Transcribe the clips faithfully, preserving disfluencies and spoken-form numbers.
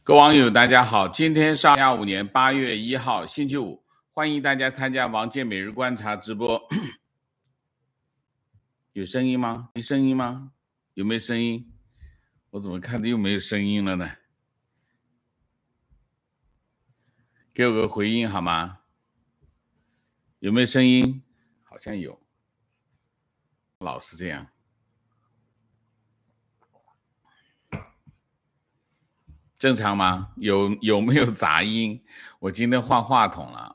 各位网友大家好，今天是二零二五年八月一号星期五，欢迎大家参加王健每日观察直播。有声音吗？没声音吗？有没有声音？我怎么看的又没有声音了呢？给我个回应好吗？有没有声音？好像有，老是这样。正常吗？有有没有杂音？我今天换话筒了，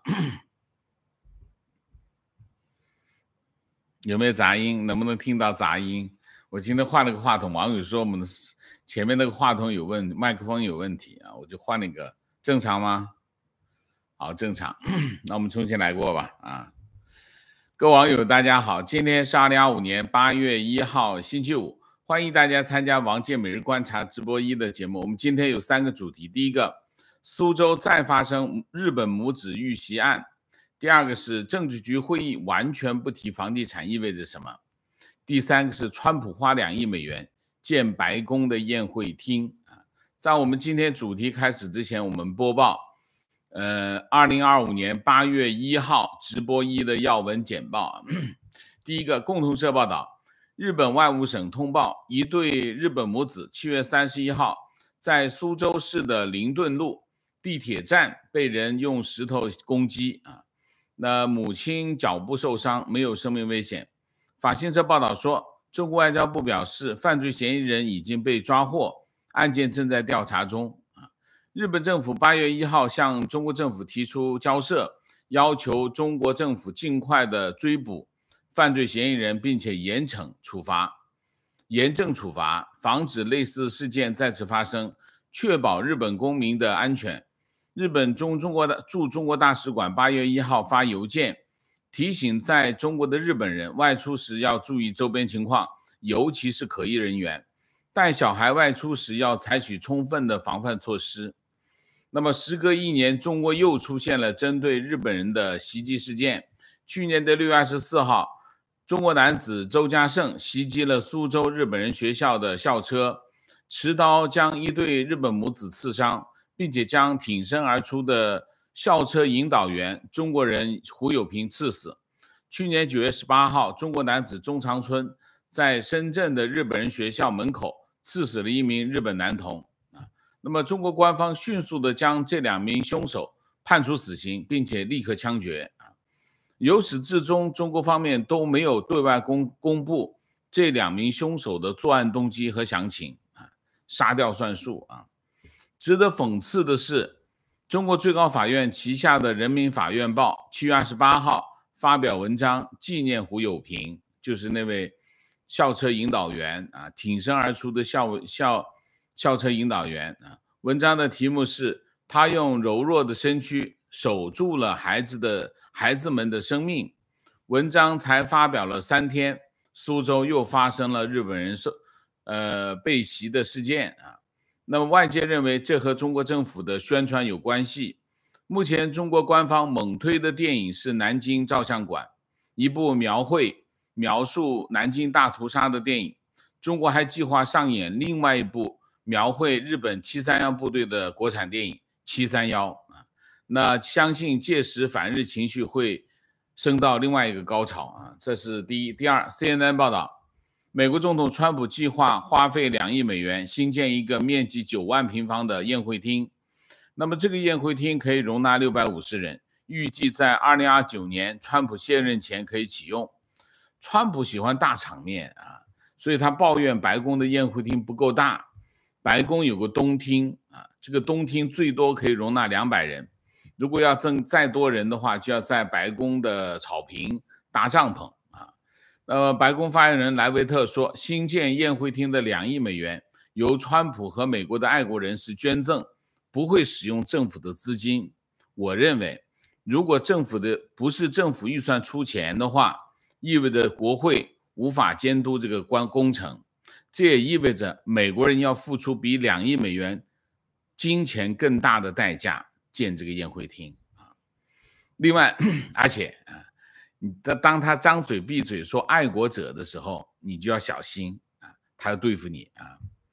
有没有杂音？能不能听到杂音？我今天换了个话筒，网友说我们的前面那个话筒有问题，麦克风有问题啊，我就换了一个，正常吗？好，正常。那我们重新来过吧啊。各位网友大家好，今天是二零二五年八月一号星期五，欢迎大家参加王健每日观察直播一的节目。我们今天有三个主题，第一个，苏州再发生日本母子遇袭案；第二个是政治局会议完全不提房地产意味着什么；第三个是川普花两亿美元建白宫的宴会厅。在我们今天主题开始之前，我们播报呃，二零二五年八月一号直播一的要闻简报。第一个，共同社报道，日本外务省通报，一对日本母子七月三十一号在苏州市的灵顿路地铁站被人用石头攻击啊，那母亲脚部受伤，没有生命危险。法新社报道说，中国外交部表示，犯罪嫌疑人已经被抓获，案件正在调查中。日本政府八月一号向中国政府提出交涉，要求中国政府尽快的追捕犯罪嫌疑人，并且严惩处罚、严正处罚，防止类似事件再次发生，确保日本公民的安全。日本中中国的驻中国大使馆八月一号发邮件，提醒在中国的日本人外出时要注意周边情况，尤其是可疑人员，带小孩外出时要采取充分的防范措施。那么时隔一年，中国又出现了针对日本人的袭击事件。去年的六月二十四号，中国男子周家胜袭击了苏州日本人学校的校车，持刀将一对日本母子刺伤，并且将挺身而出的校车引导员中国人胡友平刺死。去年九月十八号，中国男子钟长春在深圳的日本人学校门口刺死了一名日本男童。那么中国官方迅速地将这两名凶手判处死刑，并且立刻枪决。由始至终，中国方面都没有对外公公布这两名凶手的作案动机和详情，杀掉算数啊！值得讽刺的是，中国最高法院旗下的人民法院报七月二十八号发表文章纪念胡友平，就是那位校车引导员啊，挺身而出的校校校车引导员啊。文章的题目是他用柔弱的身躯守住了孩子的孩子们的生命。文章才发表了三天，苏州又发生了日本人受呃被袭的事件啊。那么外界认为这和中国政府的宣传有关系。目前中国官方猛推的电影是《南京照相馆》，一部描绘描述南京大屠杀的电影。中国还计划上演另外一部描绘日本七三一部队的国产电影七三一啊，那相信届时反日情绪会升到另外一个高潮啊，这是第一。第二 ，C N N 报道，美国总统川普计划花费两亿美元新建一个面积九万平方的宴会厅，那么这个宴会厅可以容纳六百五十人，预计在二零二九年川普卸任前可以启用。川普喜欢大场面啊，所以他抱怨白宫的宴会厅不够大。白宫有个东厅啊，这个东厅最多可以容纳两百人，如果要增再多人的话，就要在白宫的草坪搭帐篷啊。呃，白宫发言人莱维特说，新建宴会厅的两亿美元由川普和美国的爱国人士捐赠，不会使用政府的资金。我认为，如果政府的不是政府预算出钱的话，意味着国会无法监督这个关工程。这也意味着美国人要付出比两亿美元金钱更大的代价建这个宴会厅啊。另外，而且啊，当他张嘴闭嘴说爱国者的时候，你就要小心啊，他要对付你啊。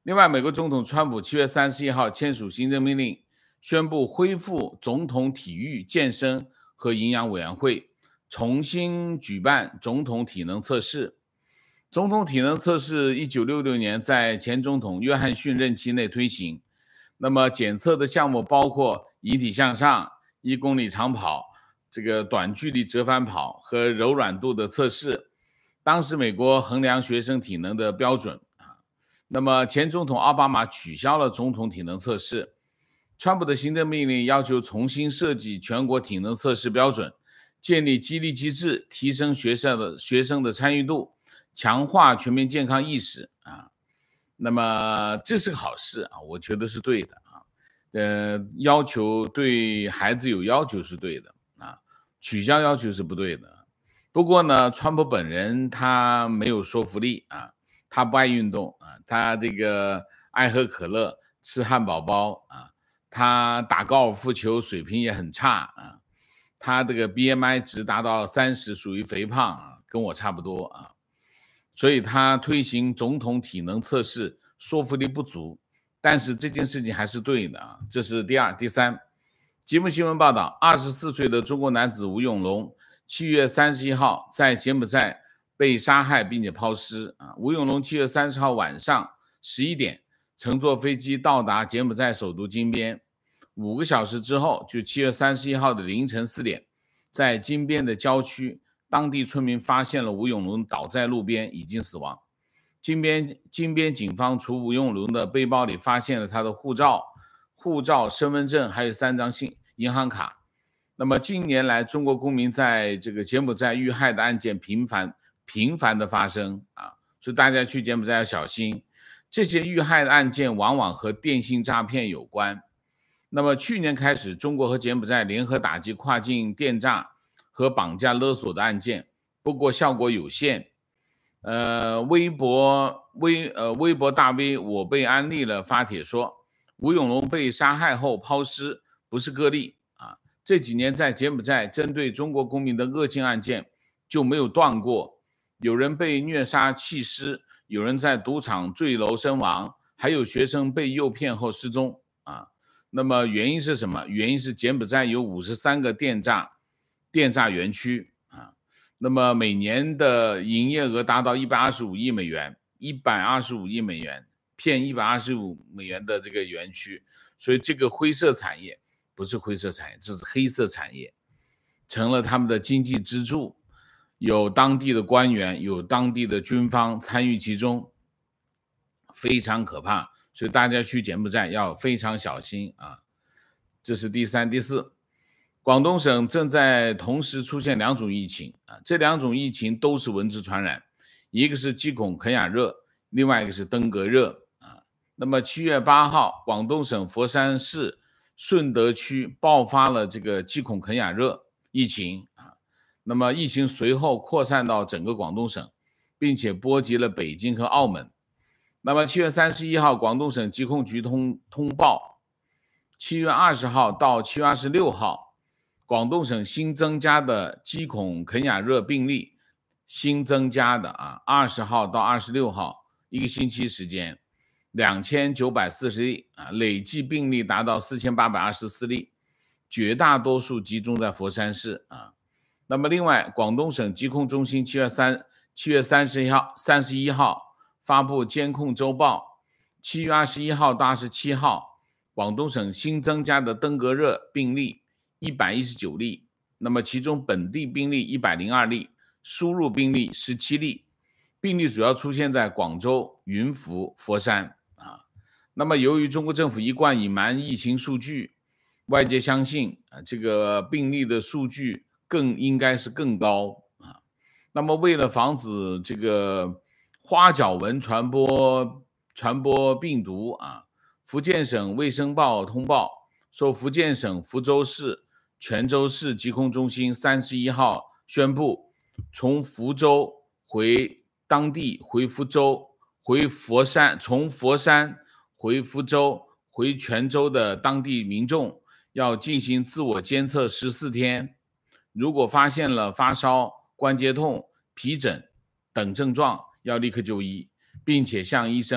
另外，美国总统川普七月三十一号签署行政命令，宣布恢复总统体育、健身和营养委员会，重新举办总统体能测试。总统体能测试一九六六年在前总统约翰逊任期内推行。那么检测的项目包括引体向上、一公里长跑、这个短距离折返跑和柔软度的测试。当时美国衡量学生体能的标准啊。那么前总统奥巴马取消了总统体能测试。川普的行政命令要求重新设计全国体能测试标准，建立激励机制，提升学校的学生的参与度，强化全民健康意识啊。那么这是个好事啊，我觉得是对的啊。呃，要求对孩子有要求是对的啊，取消要求是不对的。不过呢，川普本人他没有说服力啊，他不爱运动啊，他这个爱喝可乐，吃汉堡包啊，他打高尔夫球水平也很差啊，他这个 B M I 值达到三十，属于肥胖啊，跟我差不多啊。所以他推行总统体能测试说服力不足，但是这件事情还是对的啊。这是第二。第三，吉木新闻报道，二十四岁的中国男子吴永龙七月三十一号在柬埔寨被杀害并且抛尸啊。吴永龙七月三十号晚上十一点乘坐飞机到达柬埔寨首都金边，五个小时之后，就七月三十一号的凌晨四点，在金边的郊区，当地村民发现了吴永龙倒在路边，已经死亡。金边金边警方从吴永龙的背包里发现了他的护照、护照、身份证，还有三张信银行卡。那么近年来，中国公民在这个柬埔寨遇害的案件频繁频繁的发生啊，所以大家去柬埔寨要小心。这些遇害的案件往往和电信诈骗有关。那么去年开始，中国和柬埔寨联合打击跨境电诈和绑架勒索的案件，不过效果有限。呃，微博微呃微博大 V 我被安利了发帖说，吴永龙被杀害后抛尸不是个例啊。这几年在柬埔寨针对中国公民的恶性案件就没有断过，有人被虐杀弃尸，有人在赌场坠楼身亡，还有学生被诱骗后失踪啊。那么原因是什么？原因是柬埔寨有五十三个电诈电诈园区啊，那么每年的营业额达到一百二十五亿美元，一百二十五亿美元，骗一百二十五美元的这个园区，所以这个灰色产业不是灰色产业，这是黑色产业，成了他们的经济支柱，有当地的官员，有当地的军方参与其中，非常可怕。所以大家去柬埔寨要非常小心啊。这是第三。第四，广东省正在同时出现两种疫情啊，这两种疫情都是蚊子传染，一个是鸡孔肯雅热，另外一个是登革热啊。那么七月八号，广东省佛山市顺德区爆发了这个鸡孔肯雅热疫情啊，那么疫情随后扩散到整个广东省，并且波及了北京和澳门。那么七月三十一号，广东省疾控局通通报，七月二十号到七月二十六号，广东省新增加的鸡孔肯雅热病例，新增加的啊，二十号到二十六号一个星期时间，两千九百四十例啊，累计病例达到四千八百二十四例，绝大多数集中在佛山市啊。那么另外，广东省疾控中心七月三七月三十一号三十一号发布监控周报，七月二十一号到二十七号，广东省新增加的登革热病例一百一十九例，那么其中本地病例一百零二例，输入病例十七例，病例主要出现在广州、云浮、佛山啊。那么由于中国政府一贯隐瞒疫情数据，外界相信啊这个病例的数据更应该是更高啊。那么为了防止这个花角蚊传播传播病毒啊，福建省卫生报通报说，福建省福州市、泉州市疾控中心三十一号宣布，从福州回当地回福州、回佛山，从佛山回福州、回泉州的当地民众要进行自我监测十四天，如果发现了发烧、关节痛、皮疹等症状，要立刻就医，并且向医生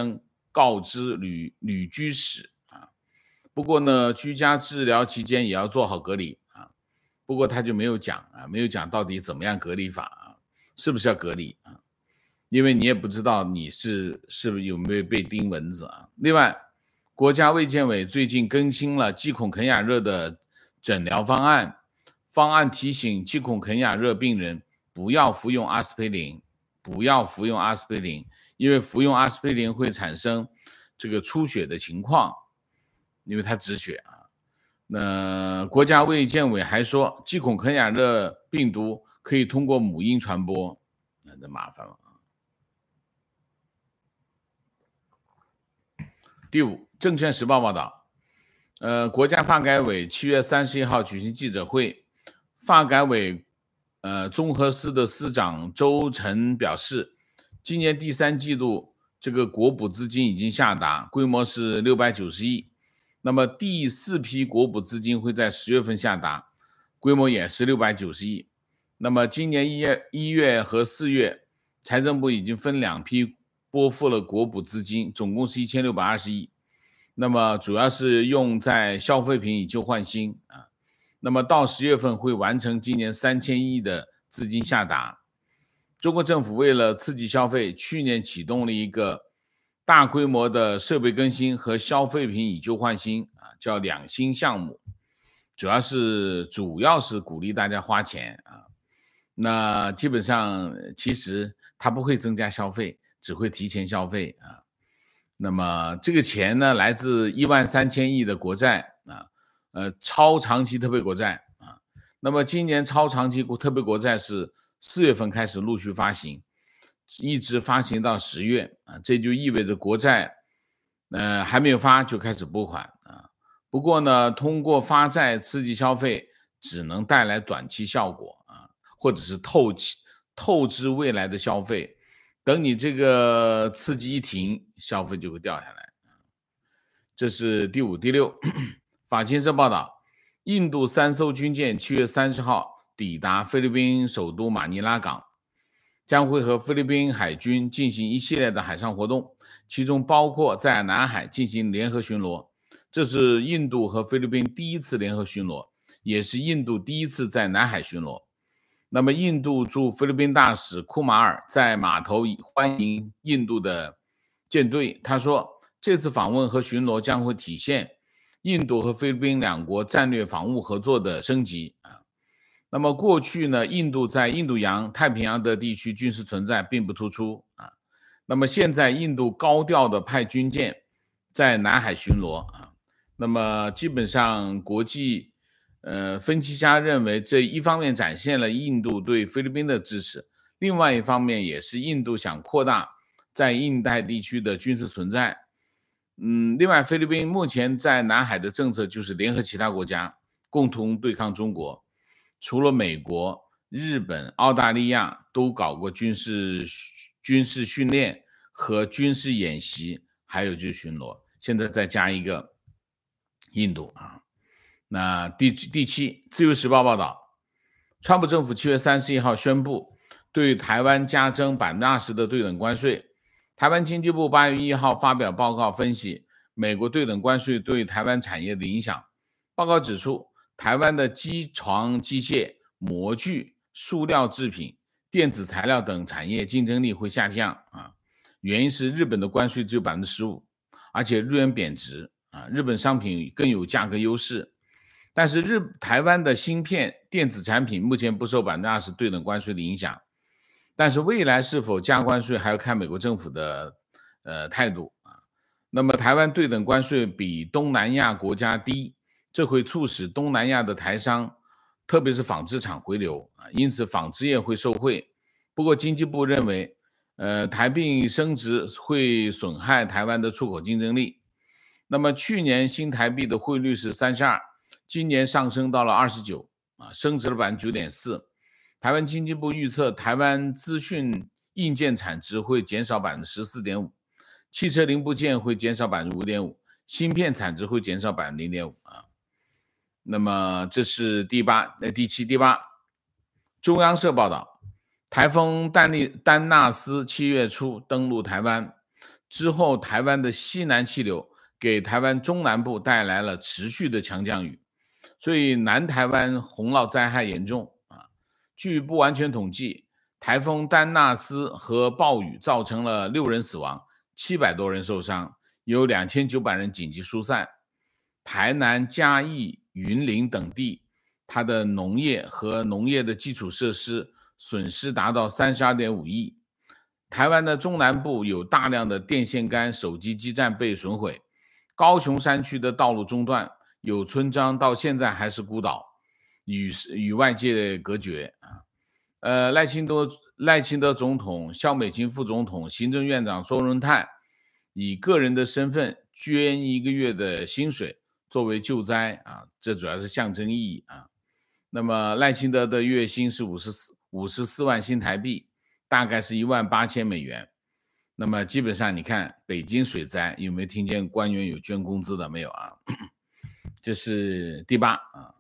告知旅旅居史啊。不过呢，居家治疗期间也要做好隔离啊。不过他就没有讲啊，没有讲到底怎么样隔离法啊，是不是要隔离啊？因为你也不知道你是是不是有没有被叮蚊子啊。另外，国家卫健委最近更新了忌恐肯雅热的诊疗方案，方案提醒忌恐肯雅热病人不要服用阿司匹林，不要服用阿司匹林，因为服用阿司匹林会产生这个出血的情况，因为它止血啊。那国家卫健委还说，忌恐肯雅热病毒可以通过母婴传播，那就麻烦了。第五，证券时报报道，呃，国家发改委七月三十一号举行记者会，发改委呃综合司的司长周晨表示，今年第三季度这个国补资金已经下达，规模是六百九十亿。那么第四批国补资金会在十月份下达，规模也是六百九十亿。那么今年一月一月和四月，财政部已经分两批拨付了国补资金，总共是一千六百二十亿。那么主要是用在消费品以旧换新啊。那么到十月份会完成今年三千亿的资金下达。中国政府为了刺激消费，去年启动了一个大规模的设备更新和消费品以旧换新啊，叫两新项目，主要是主要是鼓励大家花钱啊。那基本上其实它不会增加消费，只会提前消费啊。那么这个钱呢，来自一万三千亿的国债啊，呃，超长期特别国债啊。那么今年超长期特别国债是四月份开始陆续发行，一直发行到十月啊，这就意味着国债呃还没有发就开始拨款啊。不过呢，通过发债刺激消费，只能带来短期效果啊，或者是透气透支未来的消费。等你这个刺激一停，消费就会掉下来。这是第五、第六。法新社报道，印度三艘军舰七月三十号抵达菲律宾首都马尼拉港，将会和菲律宾海军进行一系列的海上活动，其中包括在南海进行联合巡逻。这是印度和菲律宾第一次联合巡逻，也是印度第一次在南海巡逻。那么，印度驻菲律宾大使库马尔在码头欢迎印度的舰队。他说，这次访问和巡逻将会体现印度和菲律宾两国战略防务合作的升级啊。那么过去呢，印度在印度洋、太平洋的地区军事存在并不突出啊。那么现在印度高调的派军舰在南海巡逻啊。那么基本上国际呃，分析家认为，这一方面展现了印度对菲律宾的支持，另外一方面也是印度想扩大在印太地区的军事存在。嗯，另外，菲律宾目前在南海的政策就是联合其他国家共同对抗中国，除了美国、日本、澳大利亚都搞过军事军事训练和军事演习，还有就是巡逻，现在再加一个印度啊。那第第七，自由时报报道，川普政府七月三十一号宣布对台湾加征百分之二十的对等关税。台湾经济部八月一号发表报告分析美国对等关税对台湾产业的影响。报告指出，台湾的机床机械、模具、塑料制品、电子材料等产业竞争力会下降啊，原因是日本的关税只有百分之十五，而且日元贬值啊，日本商品更有价格优势。但是日台湾的芯片、电子产品目前不受百分之二十对等关税的影响，但是未来是否加关税还要看美国政府的呃态度啊。那么台湾对等关税比东南亚国家低，这会促使东南亚的台商，特别是纺织厂回流啊，因此纺织业会受惠。不过经济部认为，呃，台币升值会损害台湾的出口竞争力。那么去年新台币的汇率是三十二。今年上升到了二十九啊，升值了 百分之九点四。 台湾经济部预测台湾资讯硬件产值会减少 百分之十四点五， 汽车零部件会减少 百分之五点五， 芯片产值会减少 百分之零点五 啊。那么这是第八呃第七第八。中央社报道，台风丹利丹纳斯七月初登陆台湾， 之后台湾的西南气流给台湾中南部带来了持续的强降雨，所以南台湾洪涝灾害严重啊。据不完全统计，台风丹纳斯和暴雨造成了六人死亡，七百多人受伤，有两千九百人紧急疏散。台南、嘉义、云林等地，它的农业和农业的基础设施损失达到 三十二点五亿。台湾的中南部有大量的电线杆、手机基站被损毁，高雄山区的道路中断，有村庄到现在还是孤岛，与与外界隔绝啊。呃，赖清德赖清德总统、萧美琴副总统、行政院长周荣泰以个人的身份捐一个月的薪水作为救灾啊，这主要是象征意义啊。那么赖清德的月薪是五十四五十四万新台币，大概是一万八千美元。那么基本上你看北京水灾有没有听见官员有捐工资的？没有啊。这是第八啊。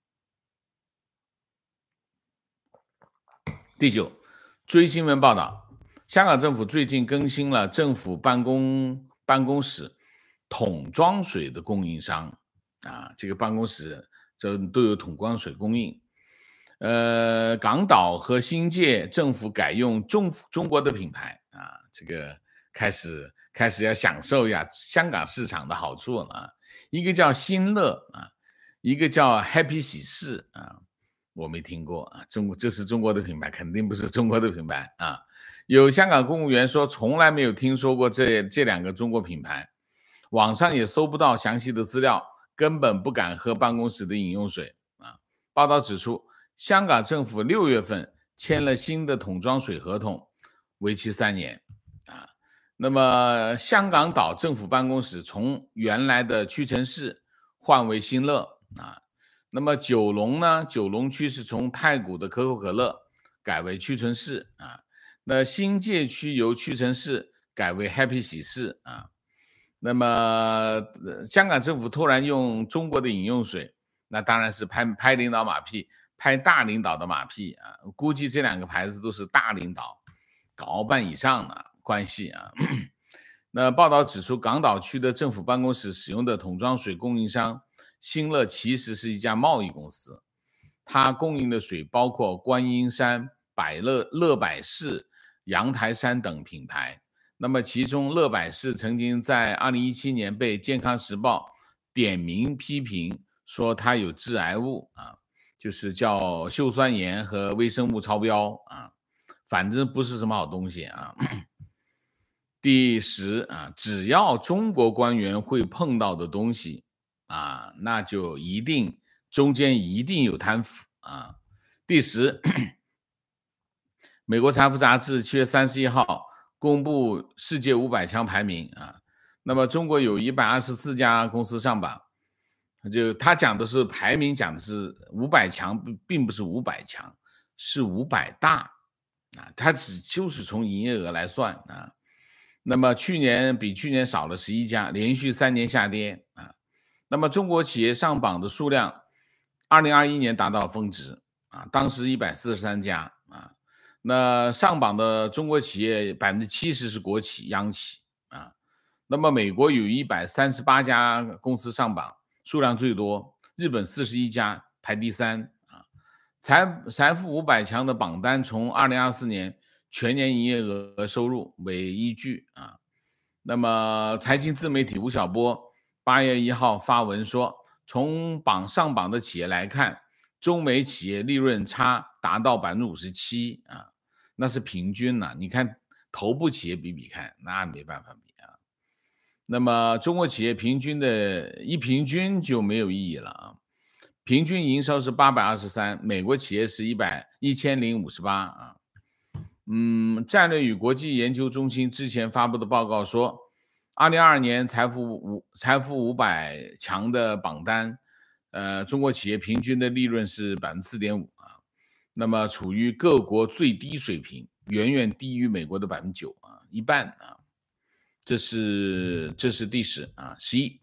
第九，追新闻报道，香港政府最近更新了政府办公办公室桶装水的供应商啊，这个办公室这都有桶装水供应。呃，港岛和新界政府改用中中国的品牌啊，这个开始开始要享受一下香港市场的好处了啊。一个叫新乐啊，一个叫 Happy 喜事啊。我没听过啊，中国这是中国的品牌，肯定不是中国的品牌啊。有香港公务员说，从来没有听说过这这两个中国品牌，网上也搜不到详细的资料，根本不敢喝办公室的饮用水啊。报道指出，香港政府六月份签了新的桶装水合同，为期三年啊。那么香港岛政府办公室从原来的屈臣氏换为新乐啊。那么九龙呢？九龙区是从太古的可口可乐改为屈臣氏啊。那新界区由屈臣氏改为 Happy 喜事啊。那么、呃、香港政府突然用中国的饮用水，那当然是拍拍领导马屁，拍大领导的马屁啊。估计这两个牌子都是大领导高办以上的关系啊。那报道指出，港岛区的政府办公室使用的桶装水供应商新乐其实是一家贸易公司，它供应的水包括观音山、百乐、乐百氏、阳台山等品牌。那么其中乐百氏曾经在二零一七年被健康时报点名批评，说它有致癌物啊，就是叫溴酸盐和微生物超标啊，反正不是什么好东西啊。第十啊，只要中国官员会碰到的东西啊，那就一定中间一定有贪腐啊。第十，美国财富杂志七月三十一号公布世界五百强排名啊，那么中国有一百二十四家公司上榜，就他讲的是排名，讲的是五百强，并不是五百强，是五百大啊，它只就是从营业额来算啊。那么去年比去年少了十一家，连续三年下跌啊。那么中国企业上榜的数量，二零二一年达到峰值啊，当时一百四十三家啊。那上榜的中国企业 百分之七十 是国企、央企啊。那么美国有一百三十八家公司上榜，数量最多，日本四十一家排第三啊。财财富五百强的榜单从二零二四年全年营业额收入为依据啊。那么财经自媒体吴晓波八月一号发文说，从榜上榜的企业来看，中美企业利润差达到 百分之五十七 啊，那是平均啊，你看头部企业比比看，那没办法比啊。那么中国企业平均的一平均就没有意义了啊。平均营收是八百二十三，美国企业是一千零五十八啊。嗯，战略与国际研究中心之前发布的报告说，二零二二年财富五财富五百强的榜单，呃，中国企业平均的利润是 百分之四点五 啊，那么处于各国最低水平，远远低于美国的 百分之九 啊，一半啊。这是这是第十啊。十一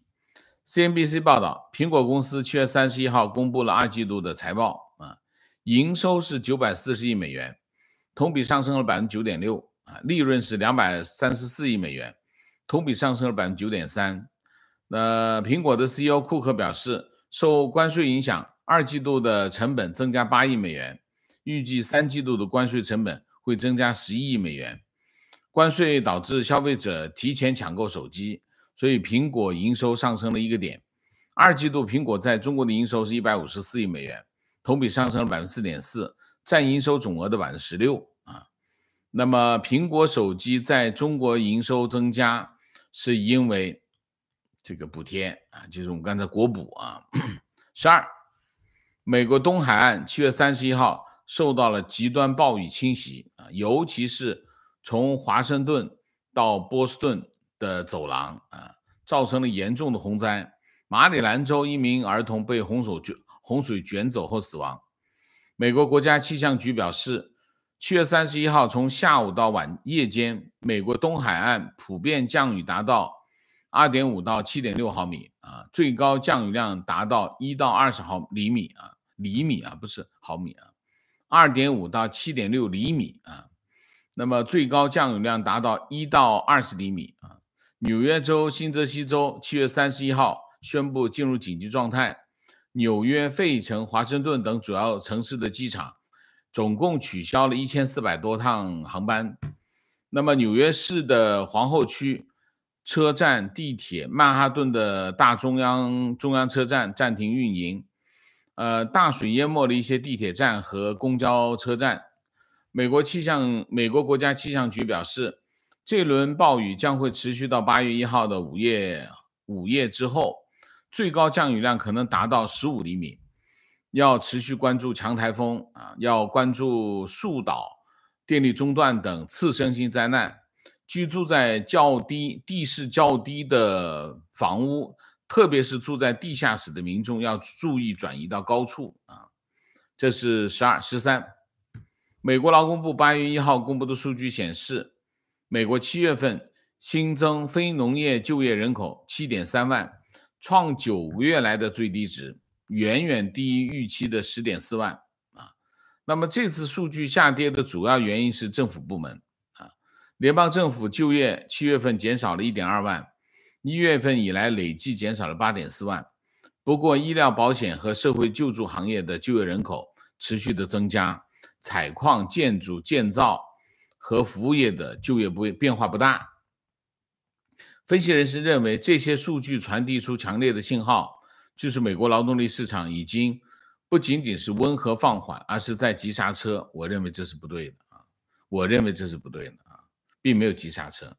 C N B C 报道，苹果公司七月三十一号公布了二季度的财报啊，营收是九百四十亿美元，同比上升了 百分之九点六 啊，利润是两百三十四亿美元， 同比上升了 百分之九点三。 那苹果的 C E O 库克表示，受关税影响，二季度的成本增加八亿美元，预计三季度的关税成本会增加十一亿美元。关税导致消费者提前抢购手机，所以苹果营收上升了一个点。二季度苹果在中国的营收是一百五十四亿美元，同比上升了 百分之四点四， 占营收总额的 百分之十六。 啊。那么苹果手机在中国营收增加是因为这个补贴啊，就是我们刚才国补啊。十二，美国东海岸七月三十一号受到了极端暴雨侵袭啊，尤其是从华盛顿到波士顿的走廊啊，造成了严重的洪灾。马里兰州一名儿童被洪水卷洪水卷走后死亡。美国国家气象局表示，七月三十一号从下午到晚夜间，美国东海岸普遍降雨达到 二点五到七点六毫米啊，最高降雨量达到一到二十毫厘米啊，厘米啊，不是毫米啊 ，二点五到七点六厘米啊。那么最高降雨量达到一到二十厘米啊。纽约州、新泽西州七月三十一号宣布进入紧急状态，纽约、费城、华盛顿等主要城市的机场总共取消了一千四百多趟航班。那么纽约市的皇后区车站、地铁，曼哈顿的大中央中央车站暂停运营。呃，大水淹没了一些地铁站和公交车站。美国气象美国国家气象局表示，这轮暴雨将会持续到八月一号的午夜午夜之后，最高降雨量可能达到十五厘米。要持续关注强台风啊，要关注树倒、电力中断等次生性灾难。居住在较低地势较低的房屋，特别是住在地下室的民众要注意转移到高处啊。这是十二、十三。美国劳工部八月一号公布的数据显示，美国七月份新增非农业就业人口 七点三万，创九个月来的最低值，远远低于预期的 十点四万啊。那么这次数据下跌的主要原因是政府部门啊，联邦政府就业七月份减少了 一点二万，一月份以来累计减少了 八点四万。不过医疗保险和社会救助行业的就业人口持续的增加，采矿、建筑、建造和服务业的就业不变化不大。分析人士认为，这些数据传递出强烈的信号，就是美国劳动力市场已经不仅仅是温和放缓，而是在急刹车。我认为这是不对的啊，我认为这是不对的啊，并没有急刹车。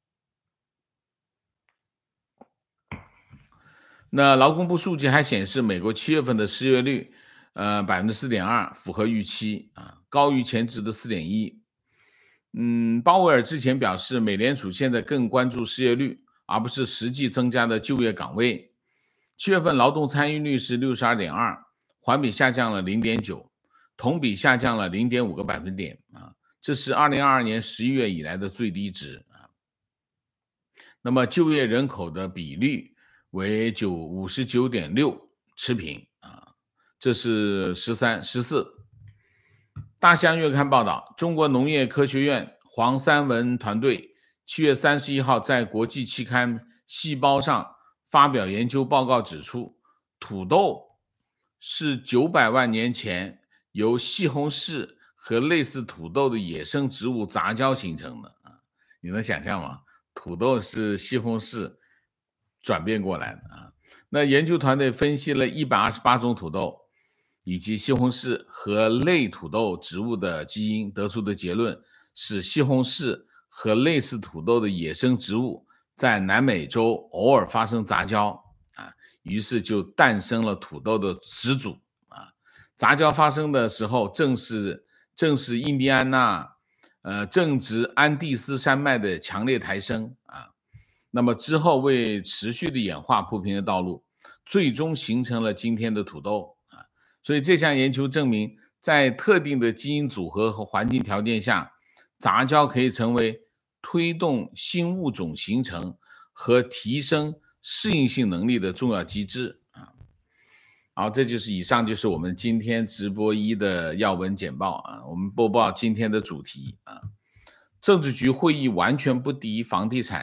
那劳工部数据还显示，美国七月份的失业率呃 百分之四点二， 符合预期啊，高于前值的 四点一。嗯，鲍威尔之前表示，美联储现在更关注失业率，而不是实际增加的就业岗位。七月份劳动参与率是 六十二点二， 环比下降了 零点九， 同比下降了 零点五个百分点啊，这是二零二二年十一月以来的最低值啊。那么就业人口的比率为 五十九点六， 持平啊，这是十三、十四。大西洋月刊报道，中国农业科学院黄三文团队七月三十一号在国际期刊《细胞》上发表研究报告，指出土豆是九百万年前由西红柿和类似土豆的野生植物杂交形成的啊，你能想象吗？土豆是西红柿转变过来的啊。那研究团队分析了一百二十八种土豆以及西红柿和类土豆植物的基因，得出的结论是西红柿和类似土豆的野生植物在南美洲偶尔发生杂交啊，于是就诞生了土豆的始祖啊。杂交发生的时候正是正是印第安纳呃正值安第斯山脉的强烈抬升啊，那么之后为持续的演化铺平了道路，最终形成了今天的土豆啊。所以这项研究证明，在特定的基因组合和环境条件下，杂交可以成为推动新物种形成和提升适应性能力的重要机制啊。好，这就是以上就是我们今天直播一的要闻简报啊。我们播报今天的主题啊，政治局会议完全不敌房地产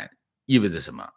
意味着什么？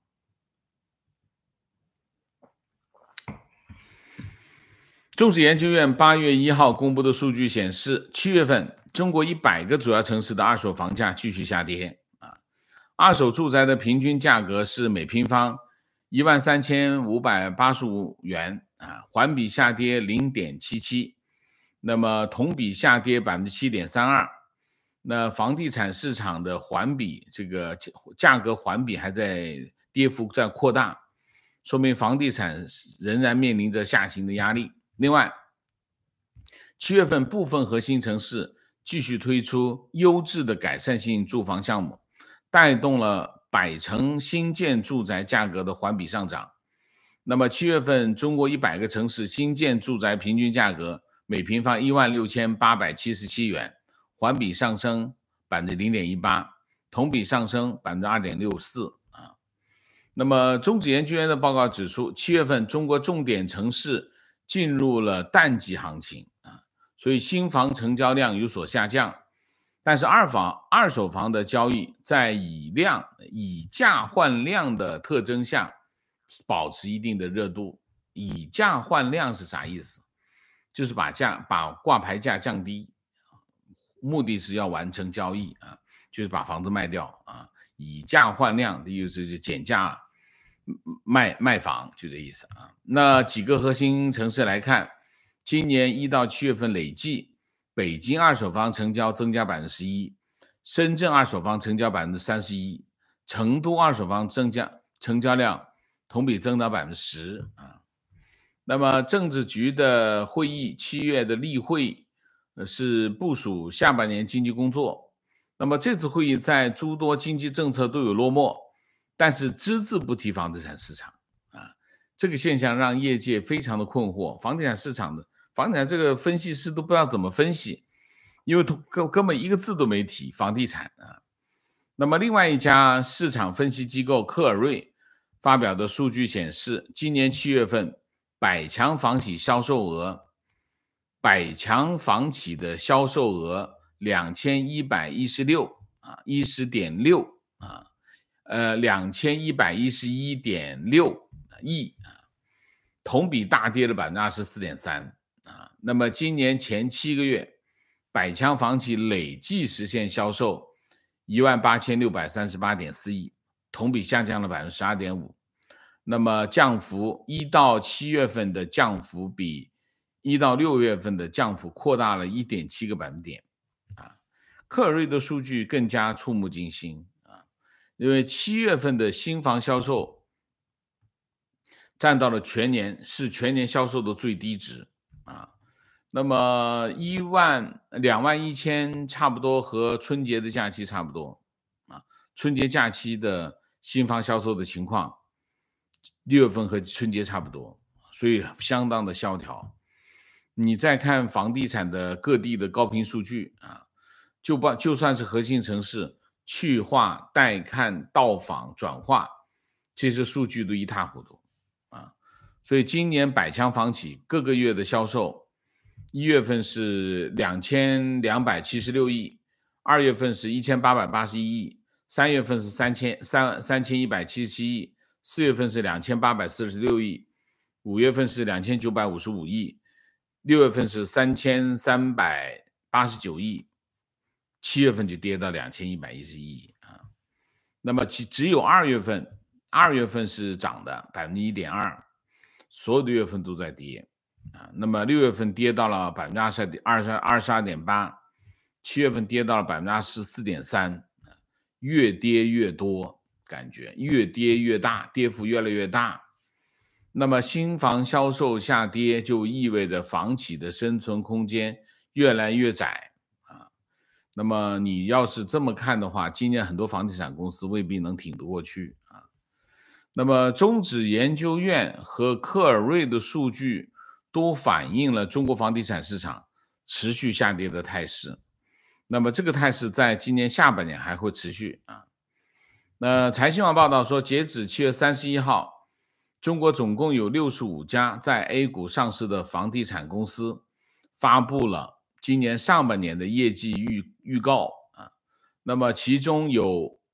中指研究院八月一号公布的数据显示，七月份中国一百个主要城市的二手房价继续下跌啊，二手住宅的平均价格是每平方一万三千五百八十五元啊，环比下跌 零点七七， 那么同比下跌 百分之七点三二。 那房地产市场的环比这个价格环比还在跌幅在扩大，说明房地产仍然面临着下行的压力。另外，七月份部分核心城市继续推出优质的改善性住房项目，带动了百城新建住宅价格的环比上涨。那么七月份中国一百个城市新建住宅平均价格每平方一万六千八百七十七元，环比上升 百分之零点一八， 同比上升 百分之二点六四。啊，那么中指研究院的报告指出，七月份中国重点城市进入了淡季行情啊，所以新房成交量有所下降，但是二房二手房的交易在以量以价换量的特征下保持一定的热度。以价换量是啥意思？就是把价把挂牌价降低，目的是要完成交易啊，就是把房子卖掉啊。以价换量的意思就是减价卖卖房，就这意思啊。那几个核心城市来看，今年一到七月份累计，北京二手房成交增加 百分之十一， 深圳二手房成交 百分之三十一， 成都二手房增加成交量同比增长 百分之十 啊。那么政治局的会议，七月的例会是部署下半年经济工作。那么这次会议在诸多经济政策都有落墨，但是只字不提房地产市场啊，这个现象让业界非常的困惑。房地产市场的房地产这个分析师都不知道怎么分析，因为根根本一个字都没提房地产啊。那么另外一家市场分析机构科尔瑞发表的数据显示，今年七月份百强房企销售额，百强房企的销售额两千一百一十六啊，一十点六啊，呃，两千一百一十一点六亿啊，同比大跌了 百分之二十四点三 啊。那么今年前七个月，百强房企累计实现销售一万八千六百三十八点四亿，同比下降了 百分之十二点五。那么降幅一到七月份的降幅比一到六月份的降幅扩大了 一点七个百分点啊。科尔瑞的数据更加触目惊心啊，因为七月份的新房销售占到了全年是全年销售的最低值啊。那么一万两万一千差不多和春节的假期差不多啊，春节假期的新房销售的情况六月份和春节差不多，所以相当的萧条。你再看房地产的各地的高频数据啊，就把就算是核心城市去化、带看、到访、转化，这些数据都一塌糊涂啊。所以今年百强房企各个月的销售，一月份是两千两百七十六亿，二月份是一千八百八十一亿，三月份是三千三三千一百七十七亿，四月份是两千八百四十六亿，五月份是两千九百五十五亿，六月份是三千三百八十九亿，七月份就跌到两千一百一十一亿啊。那么其只有二月份，二月份是涨的 百分之一点二， 所有的月份都在跌啊。那么六月份跌到了 百分之二十二点八， 七月份跌到了 百分之二十四点三， 越跌越多，感觉越跌越大，跌幅越来越大。那么新房销售下跌，就意味着房企的生存空间越来越窄啊。那么你要是这么看的话，今年很多房地产公司未必能挺得过去啊。那么中指研究院和科尔瑞的数据都反映了中国房地产市场持续下跌的态势。那么这个态势在今年下半年还会持续啊。那财新网报道说，截止七月三十一号，中国总共有六十五家在 A 股上市的房地产公司发布了今年上半年的业绩预预告啊。那么其中有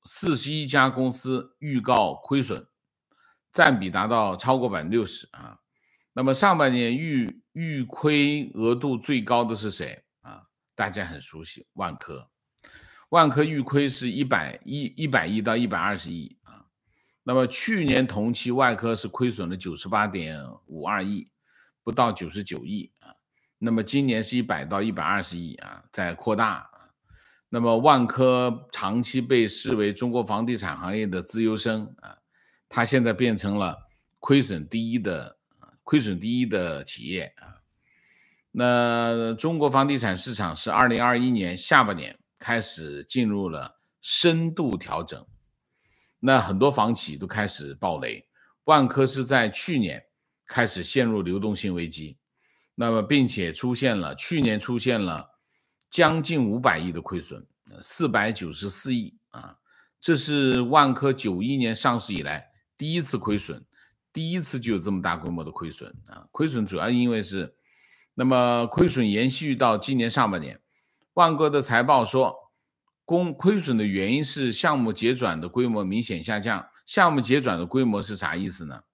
四十一家公司预告亏损，占比达到超过 百分之六十 啊。那么上半年预预亏额度最高的是谁啊？大家很熟悉，万科。万科预亏是一百亿一百亿到一百二十亿啊。那么去年同期万科是亏损了 九十八点五二亿，不到九十九亿啊。那么今年是一百到一百二十亿啊，在扩大。那么万科长期被视为中国房地产行业的资优生啊，它现在变成了亏损第一的亏损第一的企业啊。那中国房地产市场是二零二一年下半年开始进入了深度调整，那很多房企都开始暴雷，万科是在去年开始陷入流动性危机，那么并且出现了去年出现了将近五百亿的亏损，四百九十四亿啊，这是万科九一年上市以来第一次亏损，第一次就有这么大规模的亏损啊。亏损主要因为是，那么亏损延续到今年上半年，万科的财报说，公亏损的原因是项目结转的规模明显下降。项目结转的规模是啥意思呢？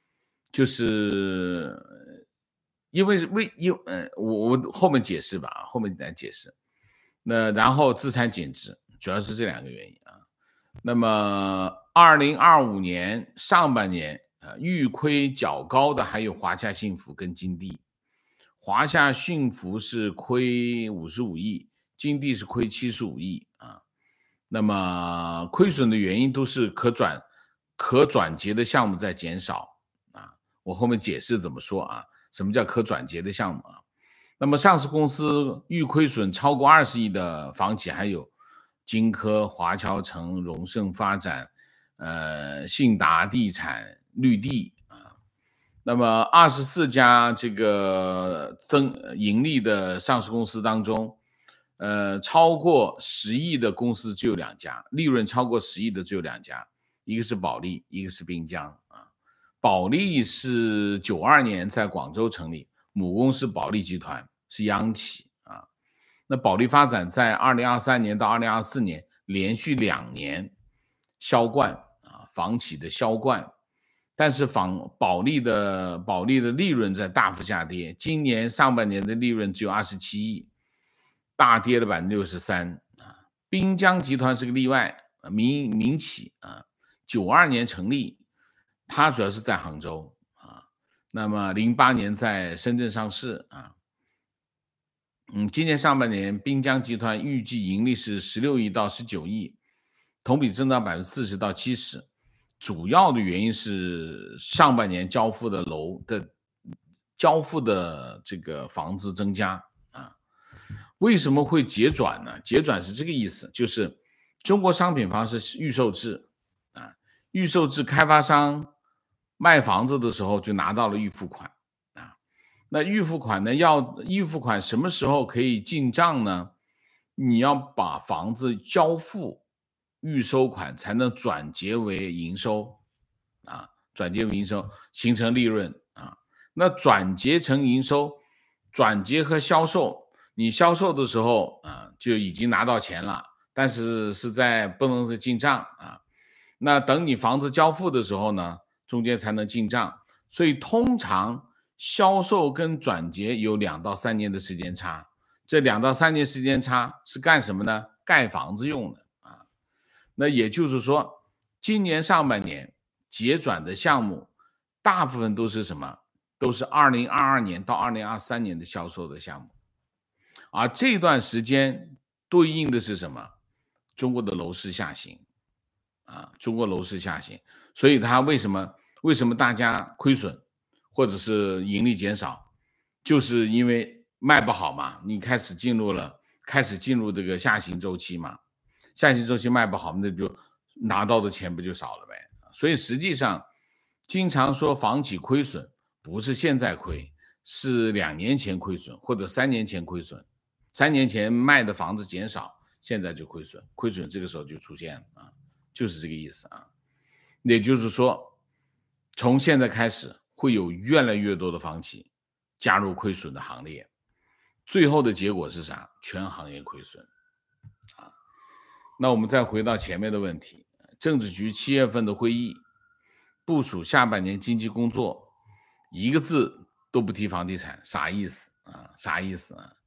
就是因为为因呃我我后面解释吧，后面来解释。那然后资产减值，主要是这两个原因啊。那么二零二五年上半年呃预亏较高的还有华夏幸福跟金地。华夏幸福是亏五十五亿，金地是亏七十五亿啊。那么亏损的原因都是可转可转结的项目在减少啊。我后面解释怎么说啊？什么叫可转结的项目啊？那么上市公司预亏损超过二十亿的房企还有金科、华侨城、荣盛发展、呃信达地产、绿地啊。那么二十四家这个增盈利的上市公司当中，呃超过十亿的公司只有两家，利润超过十亿的只有两家，一个是保利，一个是滨江啊。保利是九二年在广州成立，母公司保利集团是央企啊。那保利发展在二零二三年到二零二四年连续两年销冠啊，房企的销冠，但是房保利的保利的利润在大幅下跌，今年上半年的利润只有二十七亿，大跌了 百分之六十三 啊。滨江集团是个例外，民民企啊，九二年成立，它主要是在杭州啊，那么零八年在深圳上市啊。嗯，今年上半年滨江集团预计盈利是十六亿到十九亿，同比增长 百分之四十到七十。主要的原因是上半年交付的楼的交付的这个房子增加啊。为什么会结转呢？结转是这个意思，就是中国商品房是预售制啊，预售制开发商卖房子的时候就拿到了预付款啊。那预付款呢，要预付款什么时候可以进账呢？你要把房子交付预收款才能转结为营收啊，转结为营收形成利润啊。那转结成营收，转结和销售，你销售的时候啊就已经拿到钱了，但是是在不能是进账啊。那等你房子交付的时候呢，中间才能进账。所以通常销售跟转结有两到三年的时间差，这两到三年时间差是干什么呢？盖房子用的。那也就是说，今年上半年结转的项目，大部分都是什么？都是二零二二年到二零二三年的销售的项目，而这段时间对应的是什么？中国的楼市下行啊，中国楼市下行，所以它为什么为什么大家亏损或者是盈利减少，就是因为卖不好嘛，你开始进入了开始进入这个下行周期嘛。下行周期卖不好，那就拿到的钱不就少了呗？所以实际上，经常说房企亏损，不是现在亏，是两年前亏损或者三年前亏损。三年前卖的房子减少，现在就亏损，亏损这个时候就出现了啊，就是这个意思啊。也就是说，从现在开始会有越来越多的房企加入亏损的行列，最后的结果是啥？全行业亏损啊。那我们再回到前面的问题， 政治局七月份的会议，部署下半年经济工作，一个字都不提房地产，啥意思啊？啥意思啊？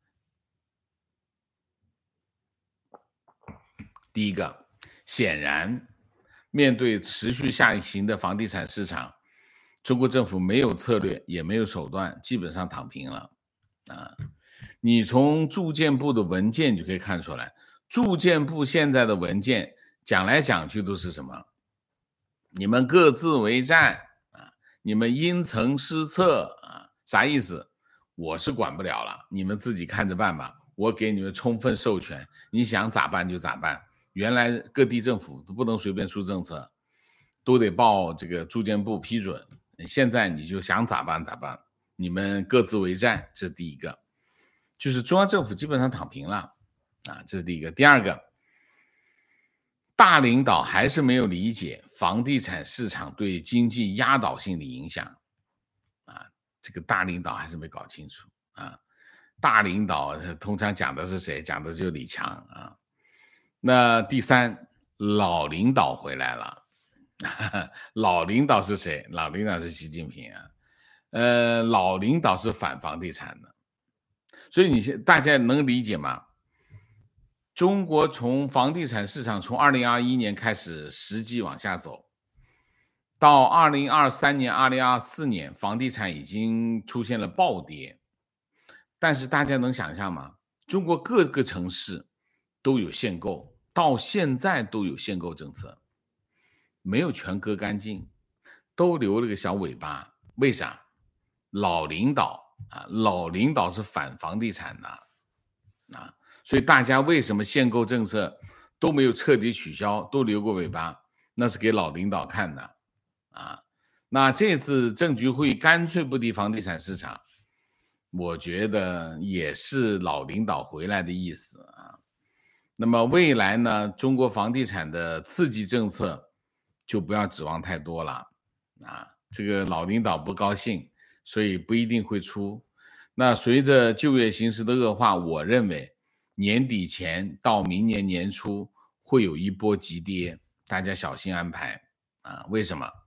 第一个，显然面对持续下行的房地产市场，中国政府没有策略也没有手段，基本上躺平了啊。你从住建部的文件就可以看出来，住建部现在的文件讲来讲去都是什么？你们各自为战啊，你们因城施策啊，啥意思？我是管不了了，你们自己看着办吧，我给你们充分授权，你想咋办就咋办。原来各地政府都不能随便出政策，都得报这个住建部批准，现在你就想咋办咋办，你们各自为战，这是第一个，就是中央政府基本上躺平了啊，这是第一个。第二个，大领导还是没有理解房地产市场对经济压倒性的影响啊，这个大领导还是没搞清楚啊。大领导通常讲的是谁？讲的就是李强啊。那第三，老领导回来了。老领导是谁？老领导是习近平啊。呃，老领导是反房地产的，所以你大家能理解吗？中国从房地产市场从二零二一年开始实际往下走，到二零二三年、二零二四年，房地产已经出现了暴跌。但是大家能想象吗？中国各个城市都有限购，到现在都有限购政策，没有全割干净，都留了个小尾巴。为啥？老领导啊，老领导是反房地产的啊，所以大家为什么限购政策都没有彻底取消，都留过尾巴？那是给老领导看的啊。那这次政局会议干脆不提房地产市场，我觉得也是老领导回来的意思啊。那么未来呢，中国房地产的刺激政策就不要指望太多了啊。这个老领导不高兴，所以不一定会出。那随着就业形势的恶化，我认为年底前到明年年初会有一波急跌，大家小心安排啊。为什么？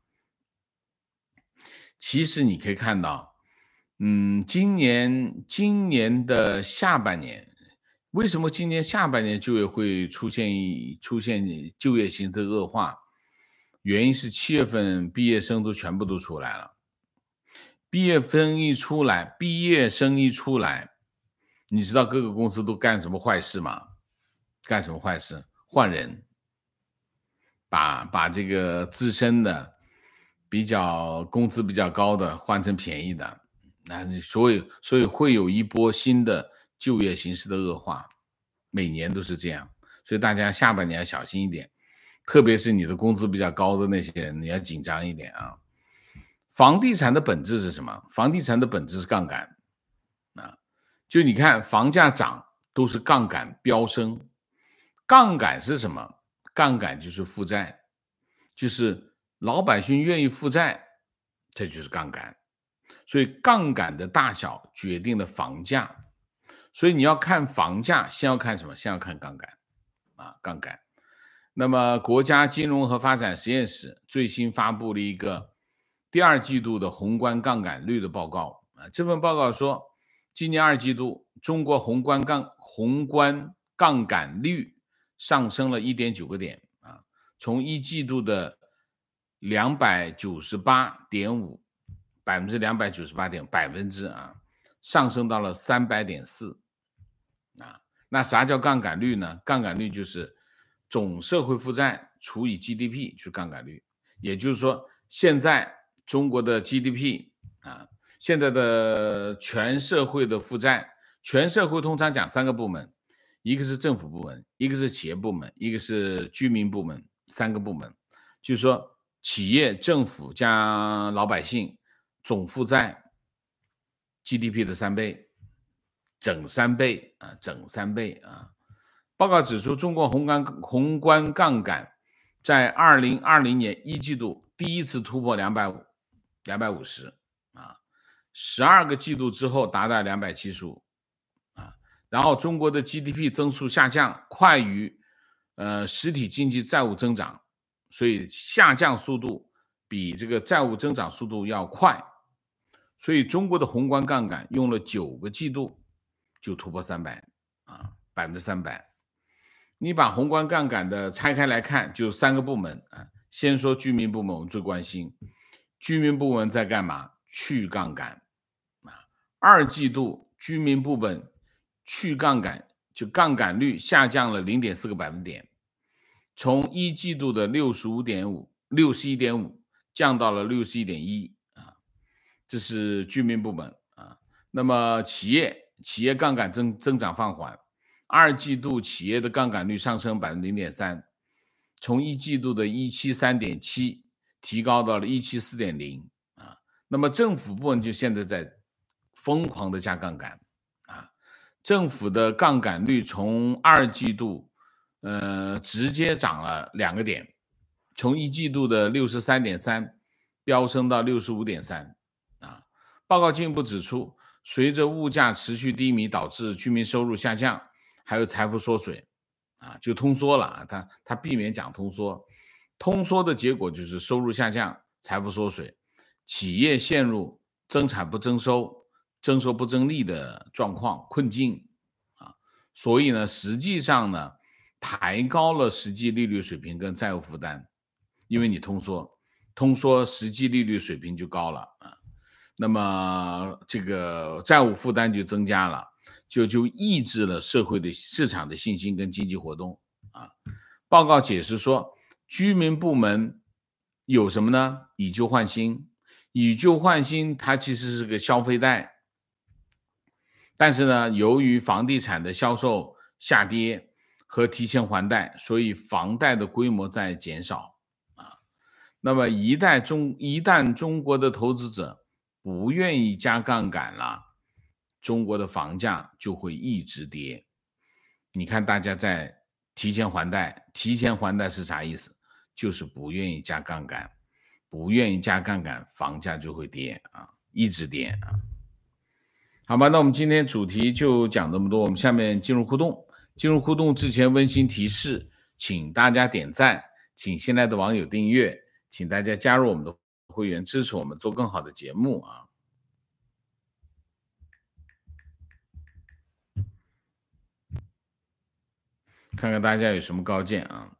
其实你可以看到，嗯，今年今年的下半年，为什么今年下半年就业会出现出现就业形势恶化？原因是七月份毕业生都全部都出来了，毕业生一出来，毕业生一出来，你知道各个公司都干什么坏事吗？干什么坏事？换人，把把这个资深的、比较工资比较高的换成便宜的，那所以所以会有一波新的就业形势的恶化，每年都是这样，所以大家下半年要小心一点，特别是你的工资比较高的那些人，你要紧张一点啊。房地产的本质是什么？房地产的本质是杠杆啊，就你看房价涨都是杠杆飙升，杠杆是什么？杠杆就是负债，就是老百姓愿意负债，这就是杠杆。所以杠杆的大小决定了房价，所以你要看房价，先要看什么？先要看杠杆啊，杠杆。那么国家金融和发展实验室最新发布了一个第二季度的宏观杠杆率的报告啊，这份报告说，今年二季度中国宏观杠宏观杠杆率上升了 一点九 个点啊，从一季度的 两百九十八点五 百分之两百九十八点百分之啊，上升到了 三百点四 啊。那啥叫杠杆率呢？杠杆率就是总社会负债除以 G D P 就是杠杆率，也就是说，现在中国的 G D P 啊，现在的全社会的负债，全社会通常讲三个部门，一个是政府部门，一个是企业部门，一个是居民部门，三个部门，就是说企业、政府加老百姓总负债 G D P 的三倍，整三倍啊，整三倍啊。报告指出，中国宏观宏观杠杆在二零二零年一季度第一次突破两百五十啊，十二个季度之后达到两百七十五啊，然后中国的 G D P 增速下降，快于呃实体经济债务增长， 所以下降速度比这个债务增长速度要快，所以中国的宏观杠杆用了九个季度就突破三百啊，百分之三百。你把宏观杠杆的拆开来看，就三个部门啊。先说居民部门，我们最关心，居民部门在干嘛？去杠杆啊。二季度居民部门去杠杆，就杠杆率下降了 零点四个百分点，从一季度的 六十五点五 六十一点五降到了 六十一点一啊，这是居民部门啊。那么企业企业杠杆增增长放缓，二季度企业的杠杆率上升 百分之零点三， 从一季度的 一百七十三点七 提高到了 一百七十四点零 啊。那么政府部门就现在在疯狂的加杠杆啊，政府的杠杆率从二季度呃直接涨了两个点，从一季度的 六十三点三 飙升到 六十五点三 啊。报告进一步指出，随着物价持续低迷，导致居民收入下降，还有财富缩水啊，就通缩了啊。他他避免讲通缩，通缩的结果就是收入下降，财富缩水，企业陷入增产不增收、增收不增利的状况困境啊。所以呢，实际上呢，抬高了实际利率水平跟债务负担，因为你通缩，通缩实际利率水平就高了啊。那么这个债务负担就增加了，就就抑制了社会的市场的信心跟经济活动啊。报告解释说，居民部门有什么呢？以旧换新，以旧换新它其实是个消费贷，但是呢，由于房地产的销售下跌和提前还贷，所以房贷的规模在减少啊。那么一旦中一旦中国的投资者不愿意加杠杆了，中国的房价就会一直跌。你看大家在提前还贷，提前还贷是啥意思？就是不愿意加杠杆，不愿意加杠杆，房价就会跌啊，一直跌啊。好吧，那我们今天主题就讲这么多，我们下面进入互动。进入互动之前温馨提示，请大家点赞，请新来的网友订阅，请大家加入我们的会员，支持我们做更好的节目啊！看看大家有什么高见啊？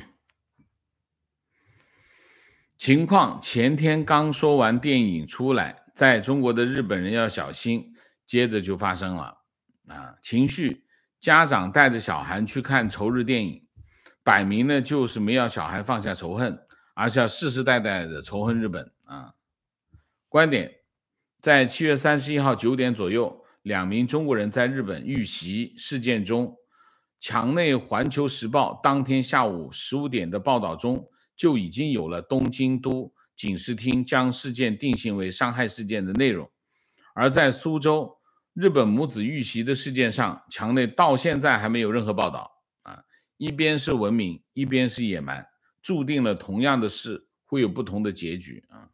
情况前天刚说完电影出来，在中国的日本人要小心，接着就发生了啊！情绪，家长带着小孩去看仇日电影，摆明了就是没要小孩放下仇恨，而是要世世代代的仇恨日本啊！观点，在七月三十一号九点左右，两名中国人在日本遇袭事件中，墙内《环球时报》当天下午十五点的报道中就已经有了东京都警视厅将事件定性为伤害事件的内容。而在苏州日本母子遇袭的事件上，墙内到现在还没有任何报道啊！一边是文明，一边是野蛮，注定了同样的事会有不同的结局啊！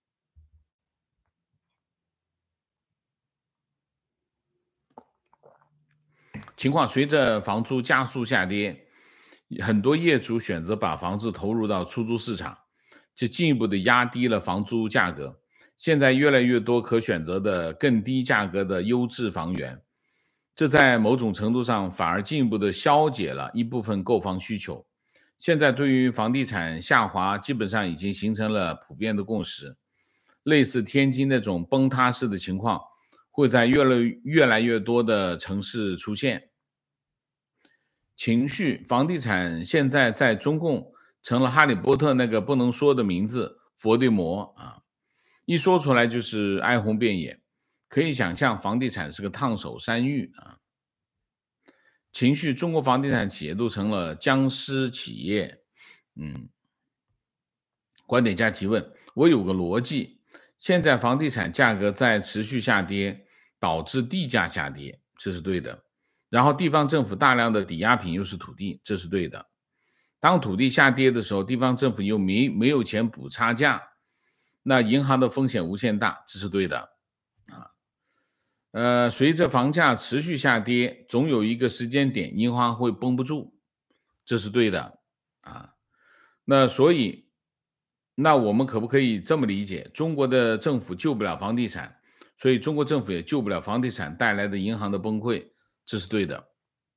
情况随着房租加速下跌，很多业主选择把房子投入到出租市场，这进一步的压低了房租价格。现在越来越多可选择的更低价格的优质房源，这在某种程度上反而进一步的消解了一部分购房需求。现在对于房地产下滑基本上已经形成了普遍的共识，类似天津那种崩塌式的情况会在越来越来越多的城市出现。情绪，房地产现在在中共成了哈利波特那个不能说的名字伏地魔啊，一说出来就是哀鸿遍野，可以想象房地产是个烫手山芋啊。情绪，中国房地产企业都成了僵尸企业。嗯，观点加提问，我有个逻辑，现在房地产价格在持续下跌，导致地价下跌，这是对的。然后地方政府大量的抵押品又是土地，这是对的。当土地下跌的时候，地方政府又没没有钱补差价，那银行的风险无限大，这是对的啊。呃，随着房价持续下跌，总有一个时间点银行会绷不住，这是对的啊。 那所以，那我们可不可以这么理解？中国的政府救不了房地产，所以中国政府也救不了房地产带来的银行的崩溃，这是对的。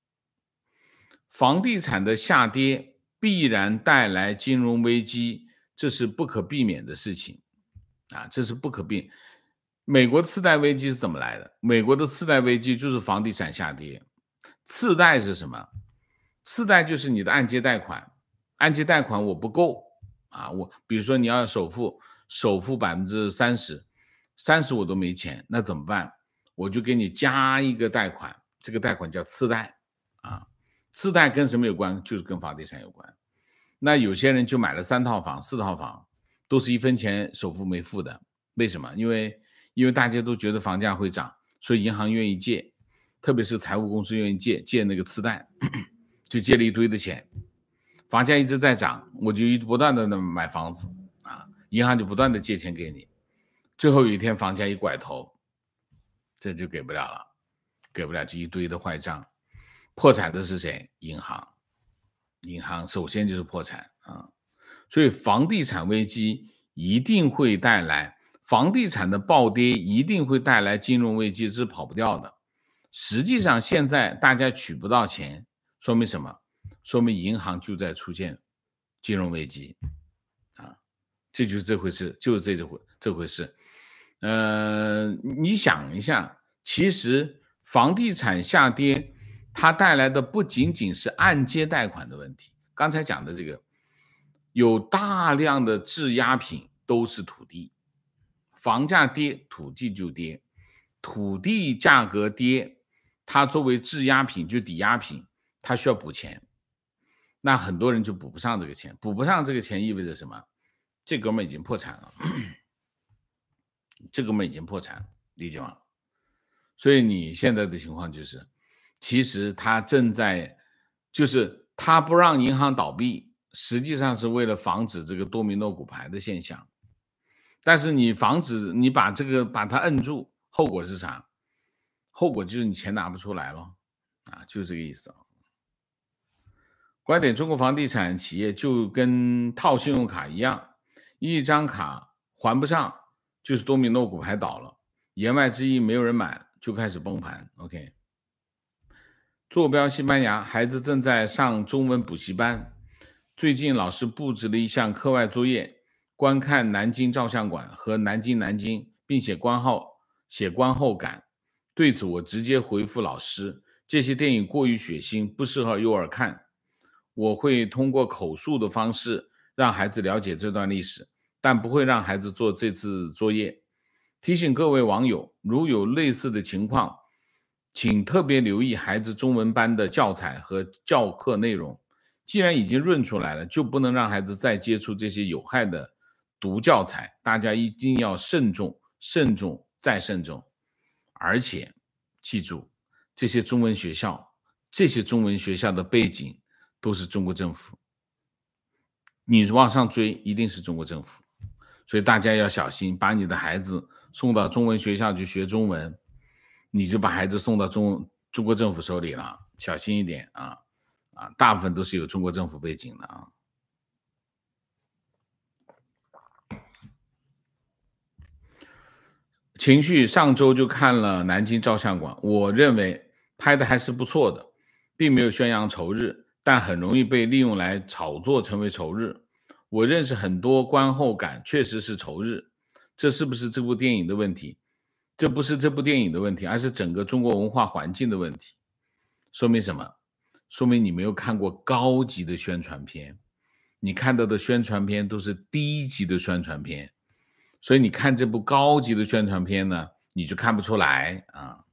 房地产的下跌必然带来金融危机，这是不可避免的事情啊，这是不可避免。美国次贷危机是怎么来的？美国的次贷危机就是房地产下跌。次贷是什么？次贷就是你的按揭贷款，按揭贷款我不够啊，我比如说你要首付，首付百分之三十，三十我都没钱，那怎么办？我就给你加一个贷款，这个贷款叫次贷啊。次贷跟什么有关？就是跟房地产有关。那有些人就买了三套房、四套房，都是一分钱首付没付的，为什么？因为因为大家都觉得房价会涨，所以银行愿意借，特别是财务公司愿意借借那个次贷，就借了一堆的钱。房价一直在涨，我就不断的买房子啊，银行就不断的借钱给你，最后有一天房价一拐头，这就给不了了，给不了就一堆的坏账。破产的是谁？银行，银行首先就是破产啊，所以房地产危机一定会带来，房地产的暴跌一定会带来金融危机，这是跑不掉的。实际上现在大家取不到钱，说明什么？说明银行就在出现金融危机啊，这就是这回事，就是这回这回事。呃，你想一下，其实房地产下跌，它带来的不仅仅是按揭贷款的问题，刚才讲的这个，有大量的质押品都是土地，房价跌，土地就跌，土地价格跌，它作为质押品就抵押品，它需要补钱，那很多人就补不上这个钱，补不上这个钱意味着什么？这哥们已经破产了，这哥们已经破产了，理解吗？所以你现在的情况就是，其实他正在，就是他不让银行倒闭，实际上是为了防止这个多米诺骨牌的现象。但是你防止你把这个把它摁住，后果是啥？后果就是你钱拿不出来了，啊，就是这个意思啊。观点：中国房地产企业就跟套信用卡一样，一张卡还不上，就是多米诺骨牌倒了，言外之意没有人买，就开始崩盘。OK。坐标西班牙，孩子正在上中文补习班。最近老师布置了一项课外作业，观看南京照相馆和南京南京，并写观后写观后感。对此我直接回复老师，这些电影过于血腥，不适合幼儿看。我会通过口述的方式让孩子了解这段历史，但不会让孩子做这次作业。提醒各位网友，如有类似的情况，请特别留意孩子中文班的教材和教课内容。既然已经润出来了，就不能让孩子再接触这些有害的毒教材，大家一定要慎重、慎重再慎重。而且记住，这些中文学校，这些中文学校的背景都是中国政府，你往上追一定是中国政府，所以大家要小心，把你的孩子送到中文学校去学中文，你就把孩子送到中中国政府手里了，小心一点啊！啊，大部分都是有中国政府背景的啊。情绪上周就看了南京照相馆，我认为拍的还是不错的，并没有宣扬仇日，但很容易被利用来炒作成为仇日。我认识很多观后感确实是仇日，这是不是这部电影的问题？这不是这部电影的问题，而是整个中国文化环境的问题。说明什么？说明你没有看过高级的宣传片，你看到的宣传片都是低级的宣传片，所以你看这部高级的宣传片呢，你就看不出来啊。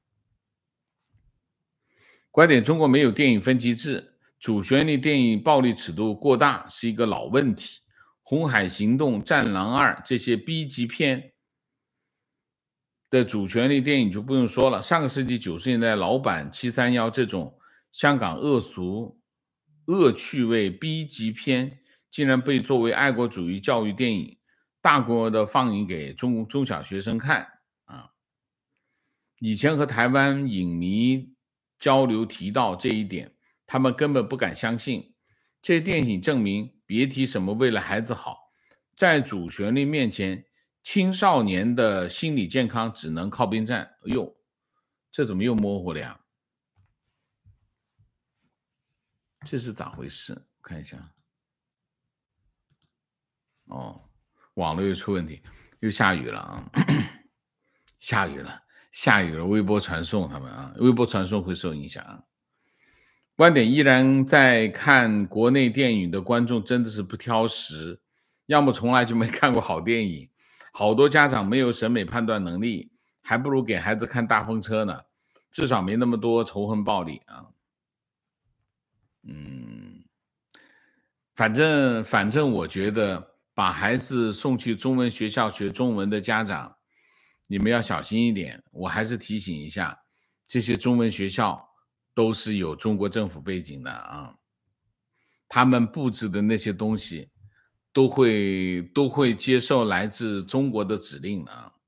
观点：中国没有电影分级制，主旋律电影暴力尺度过大是一个老问题。红海行动、战狼二这些 B 级片的主旋律电影就不用说了，上个世纪九十年代老版七三一这种香港恶俗恶趣味 B 级片竟然被作为爱国主义教育电影大规模的放映给中中小学生看啊！以前和台湾影迷交流提到这一点，他们根本不敢相信。这些电影证明别提什么为了孩子好，在主旋律面前，青少年的心理健康只能靠边站。哎呦，这怎么又模糊了呀？这是咋回事？看一下。哦，网络又出问题，又下雨了啊！下雨了，下雨了，微波传送他们啊，微波传送会受影响啊。观点依然在看国内电影的观众真的是不挑食，要么从来就没看过好电影，好多家长没有审美判断能力，还不如给孩子看大风车呢，至少没那么多仇恨暴力啊。嗯，反正反正我觉得把孩子送去中文学校学中文的家长，你们要小心一点。我还是提醒一下，这些中文学校都是有中国政府背景的啊，他们布置的那些东西都会都会接受来自中国的指令的啊。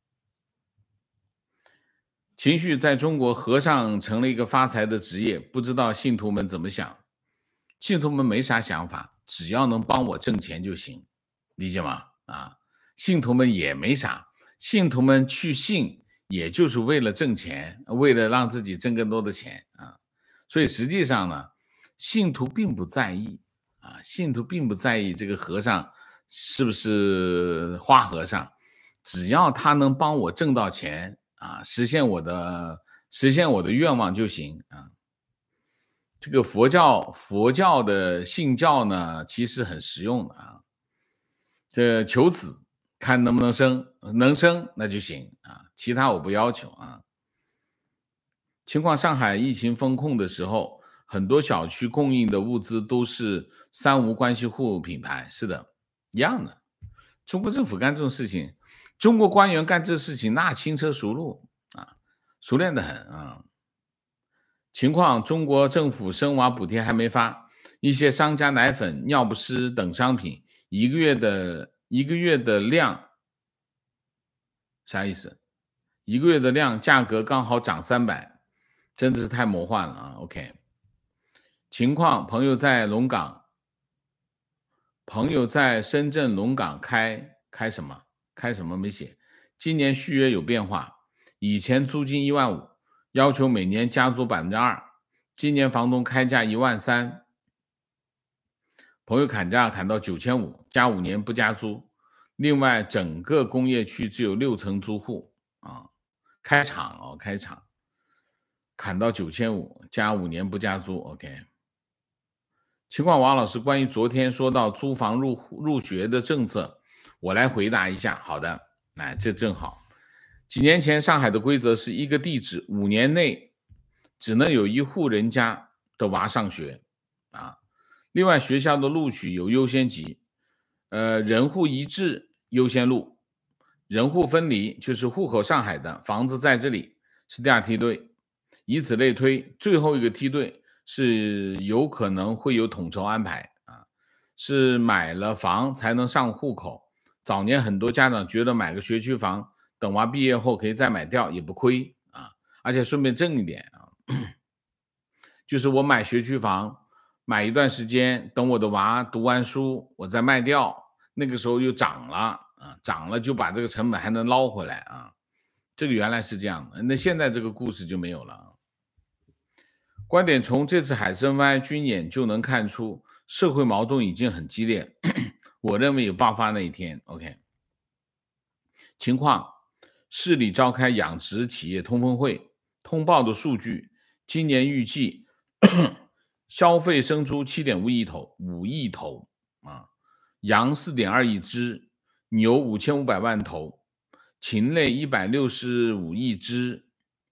情绪在中国，和尚成了一个发财的职业，不知道信徒们怎么想。信徒们没啥想法，只要能帮我挣钱就行，理解吗？啊，信徒们也没啥，信徒们去信也就是为了挣钱，为了让自己挣更多的钱啊。所以实际上呢，信徒并不在意啊，信徒并不在意这个和尚是不是花和尚，只要他能帮我挣到钱啊，实现我的实现我的愿望就行啊。这个佛教佛教的信教呢，其实很实用的啊。这求子，看能不能生，能生那就行啊，其他我不要求啊。情况，上海疫情封控的时候，很多小区供应的物资都是三无关系户品牌，是的，一样的。中国政府干这种事情，中国官员干这事情那轻车熟路啊，熟练的很啊。情况，中国政府生娃补贴还没发，一些商家奶粉、尿不湿等商品一个月的一个月的量，啥意思？一个月的量价格刚好涨三百，真的是太魔幻了啊 ！OK， 情况，朋友在龙岗，朋友在深圳龙岗开开什么？开什么没写？今年续约有变化，以前租金一万五。要求每年加租 百分之二， 今年房东开价一万三，朋友砍价砍到九千五，加五年不加租。另外整个工业区只有六层租户啊，开厂哦，开厂砍到九千五，加五年不加租 OK。 情况，王老师，关于昨天说到租房入入学的政策，我来回答一下。好的，哎，这正好。几年前上海的规则是一个地址五年内只能有一户人家的娃上学啊。另外学校的录取有优先级，呃，人户一致优先录，人户分离就是户口上海的，房子在这里是第二梯队，以此类推，最后一个梯队是有可能会有统筹安排啊，是买了房才能上户口。早年很多家长觉得买个学区房，等娃毕业后可以再买掉也不亏啊，而且顺便挣一点啊。就是我买学区房，买一段时间，等我的娃读完书，我再卖掉，那个时候又涨了啊，涨了就把这个成本还能捞回来啊。这个原来是这样的，那现在这个故事就没有了。观点，从这次海参崴军演就能看出，社会矛盾已经很激烈，我认为有爆发那一天。OK， 情况。市里召开养殖企业通风会，通报的数据，今年预计消费生猪 七点五亿头，五亿头啊，羊 四点二亿只，牛五千五百万头，禽类一百六十五亿只，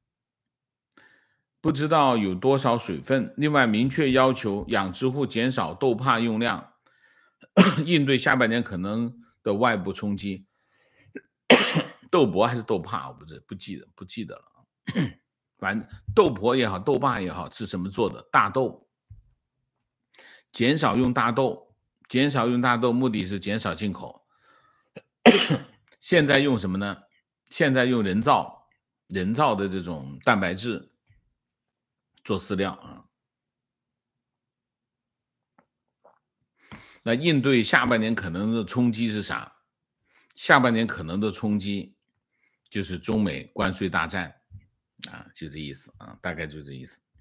不知道有多少水分。另外明确要求养殖户减少豆粕用量，应对下半年可能的外部冲击。豆粕还是豆粕，我不知不记得不记得了。反正豆粕也好，豆粕也好，是什么做的？大豆，减少用大豆，减少用大豆，目的是减少进口。现在用什么呢？现在用人造人造的这种蛋白质做饲料啊。 那应对下半年可能的冲击是啥？下半年可能的冲击就是中美关税大战啊，就这意思啊，大概就这意思。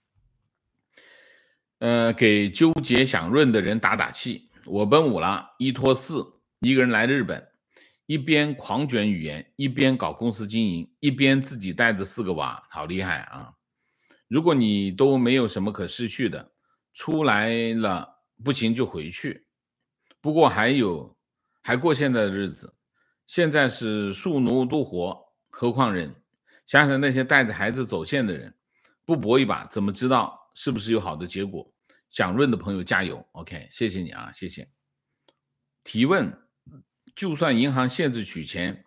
呃，给纠结想润的人打打气。我奔五了，一拖四，一个人来日本，一边狂卷语言，一边搞公司经营，一边自己带着四个娃，好厉害啊！如果你都没有什么可失去的，出来了不行就回去。不过还有还过现在的日子，现在是树奴都活，何况人？想想那些带着孩子走线的人，不搏一把，怎么知道是不是有好的结果？想润的朋友加油 ，OK， 谢谢你啊，谢谢。提问：就算银行限制取钱，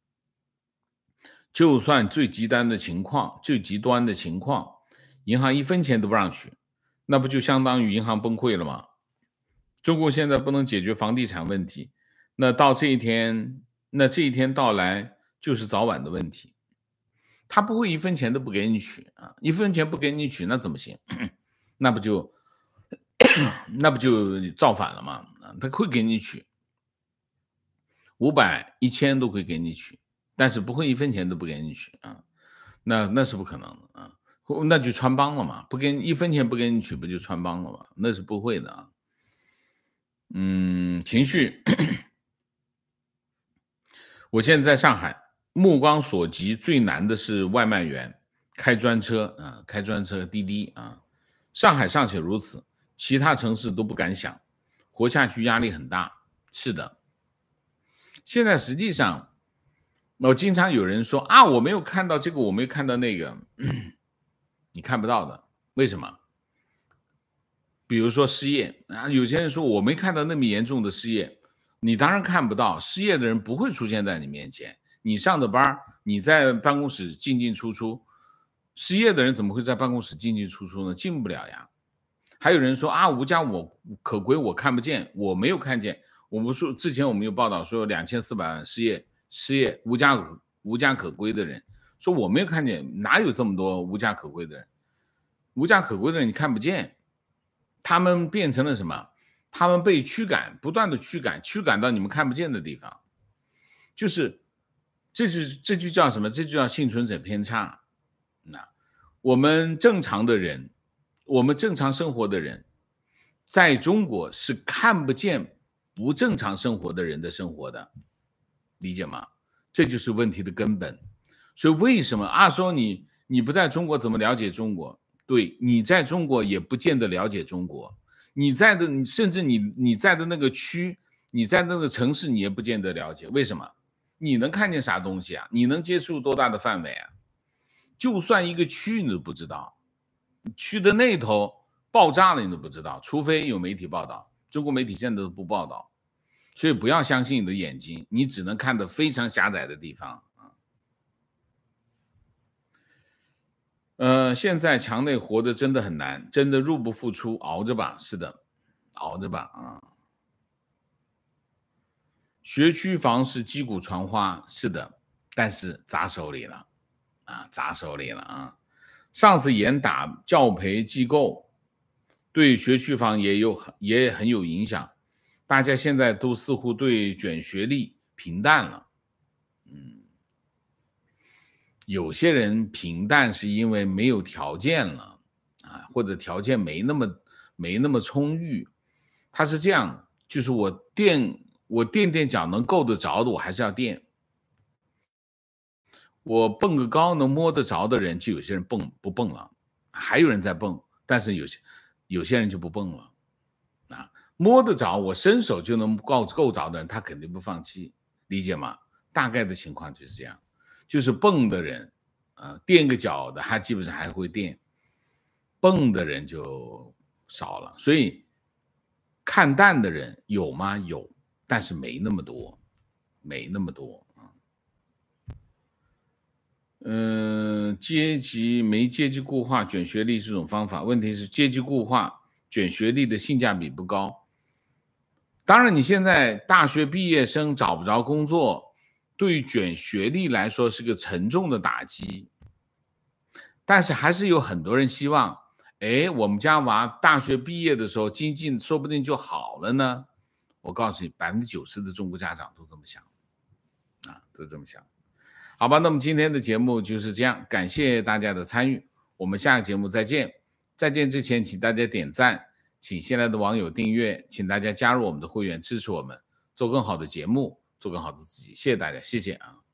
就算最极端的情况，最极端的情况，银行一分钱都不让取，那不就相当于银行崩溃了吗？中国现在不能解决房地产问题，那到这一天，那这一天到来就是早晚的问题。他不会一分钱都不给你取啊，一分钱不给你取，那怎么行？那不就那不就造反了吗？他会给你取，五百、一千都会给你取，但是不会一分钱都不给你取啊，那那是不可能的啊，那就穿帮了嘛，不给你一分钱不给你取，不就穿帮了吗？那是不会的啊。嗯，情绪，我现在在上海，目光所及最难的是外卖员，开专车啊，开专车滴滴啊，上海尚且如此，其他城市都不敢想，活下去压力很大。是的，现在实际上，我经常有人说啊，我没有看到这个，我没有看到那个，你看不到的，为什么？比如说失业啊，有些人说我没看到那么严重的失业，你当然看不到，失业的人不会出现在你面前。你上的班，你在办公室进进出出，失业的人怎么会在办公室进进出出呢？进不了呀。还有人说啊，无家我可归，我看不见，我没有看见。我们说之前我们有报道说两千四百万失业，失业无家可无家可归的人，说我没有看见，哪有这么多无家可归的人？无家可归的人你看不见。他们变成了什么？他们被驱赶，不断的驱赶，驱赶到你们看不见的地方。就是这就这就叫什么？这就叫幸存者偏差。那我们正常的人，我们正常生活的人，在中国是看不见不正常生活的人的生活的，理解吗？这就是问题的根本。所以为什么啊？说你你不在中国怎么了解中国？对，你在中国也不见得了解中国，你在的甚至你你在的那个区，你在那个城市，你也不见得了解。为什么？你能看见啥东西啊？你能接触多大的范围啊？就算一个区你都不知道，区的那头爆炸了你都不知道，除非有媒体报道。中国媒体现在都不报道，所以不要相信你的眼睛，你只能看得非常狭窄的地方。呃，现在墙内活得真的很难，真的入不敷出，熬着吧。是的，熬着吧啊。学区房是击鼓传花，是的，但是砸手里了啊，砸手里了啊。上次严打教培机构，对学区房也有也很有影响，大家现在都似乎对卷学历平淡了。嗯。有些人平淡是因为没有条件了啊，或者条件没那么没那么充裕。他是这样，就是我垫我垫垫脚能够得着的，我还是要垫。我蹦个高能摸得着的人，就有些人蹦不蹦了，还有人在蹦，但是有些有些人就不蹦了啊。摸得着，我伸手就能够够着的人，他肯定不放弃，理解吗？大概的情况就是这样。就是蹦的人，呃，垫个脚的，他基本上还会垫，蹦的人就少了。所以看淡的人有吗？有，但是没那么多，没那么多啊。嗯、呃，阶级没阶级固化，卷学历是种方法。问题是阶级固化卷学历的性价比不高。当然，你现在大学毕业生找不着工作。对于卷学历来说是个沉重的打击，但是还是有很多人希望， 哎，我们家娃大学毕业的时候经济说不定就好了呢？我告诉你，百分之九十的中国家长都这么想，啊，都这么想。好吧，那么今天的节目就是这样，感谢大家的参与，我们下个节目再见。再见之前，请大家点赞，请新来的网友订阅，请大家加入我们的会员，支持我们做更好的节目，做更好的自己。谢谢大家，谢谢啊。